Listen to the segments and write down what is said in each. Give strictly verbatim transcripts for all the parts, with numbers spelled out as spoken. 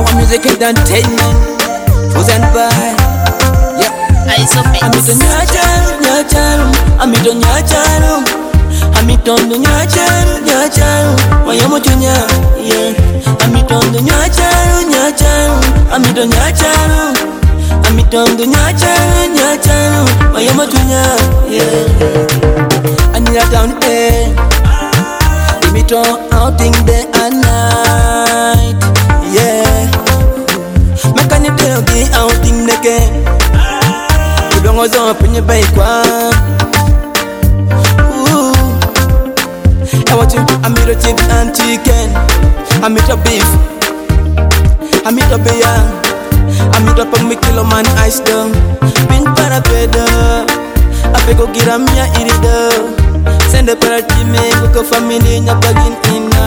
music entertainment chosen by yeah. Amito nyacharu nyacharu amito nyacharu amitondo nyacharu nyacharu wayomo chunya yeah. Amitondo nyacharu nyacharu amito nyacharu amitondo nyacharu nyacharu wayomo chunya yeah. Anila down there Amito outing day and night yeah. Makani tell the outing again. You don't go up in your bike one. Ooh, I want you. I meet a chicken and chicken. I meet a beef. I meet a beer. I meet up a me kilo man ice down. Pin para pedo. I pego gira mia irido. Send a para time go family nya bagin ina.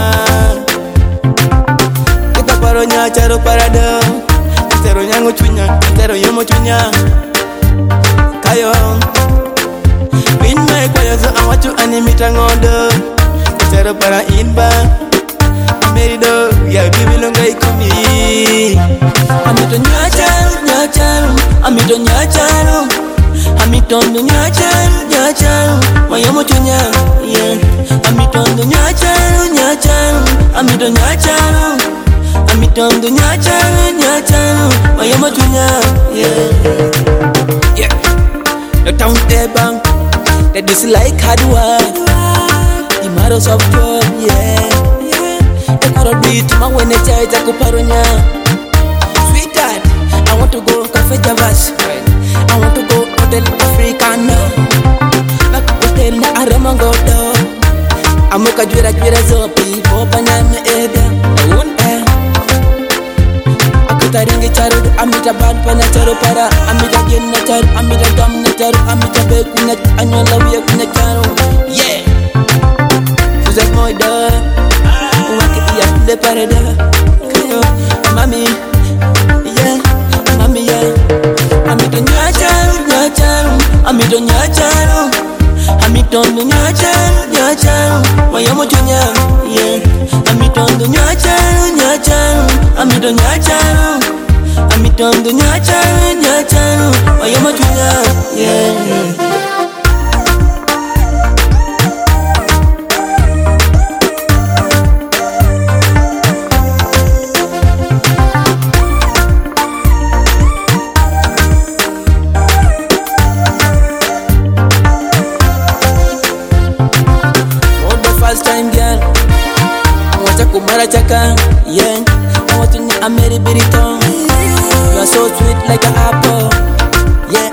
Kita paro nya charo parado. Tero nyango chunya, tero yomo chunya. Kayo Win my kwayo so I want you animita ngodo. Tero para inba Merido, ya bibi longa ikumi. Amito nyacharu, nyacharu Amito nyacharu Amitondo nyacharu, nyacharu Wayomo chunya, yeah. Amitondo nyacharu, nyacharu Amito nyacharu Amitondo nyacharu, nyacharu Wayomo chunya, yeah. Yeah. The town there bang they do like hard work. The matters of God, yeah. They could be to my when they tell you to paronya. Sweetheart, I want to go cafe Javas. I want to go hotel Africano. Back hotel na aramango do. Amuka jwira jwira zopi popanya me eda. I won't eh. Taringi charu, amita bad pana charu para, amita gen na charu, amita gam na charu, amita bek na anyola wiya na charu, yeah. Fuzak moi da, waki iya de parada, kayo, mami, yeah, mami yeah. Amita nyacharu, nyacharu, amita nyacharu, amitondo nyacharu, nyacharu, wayomo chunya, yeah. Amitondo nyacharu, nyacharu, amito nyacharu, amitondo nyacharu, nyacharu, wayomo chunya, yeah. For the first time, girl, I want to kumara chaka, yeah. I want to know a merry bitty tongue. You are so sweet like an apple, yeah.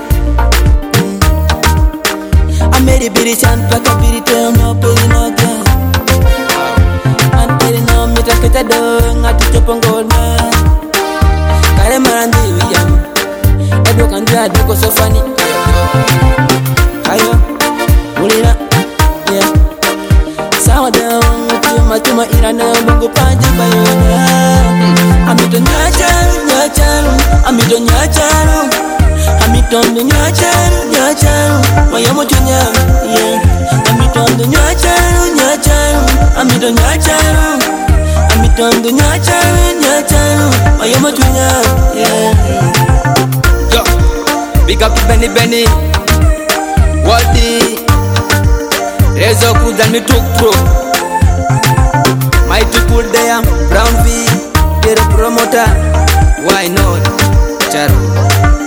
Mm. A merry bitty chan, like a bitty tongue, no pay no girl. And pay no me take it a dog, I teach up on gold man. Kare marandi wiyam, edo kan drag because so funny. Ayo, ulira, yeah. Sawa down, tuma tuma irana, bungo panja bayona. Amito nyacharu, nyacharu, amito nyacharu, amitondo nyacharu, nyacharu, wayomo chunya, yeah. Amitondo nyacharu, nyacharu, amito nyacharu, amitondo nyacharu, nyacharu, wayomo chunya, yeah. Yo, big up to Benny Benny, Waldy, Rezo Cruz and me took through. Mighty cool there, Brown V, they're a promoter. Why not? Charo.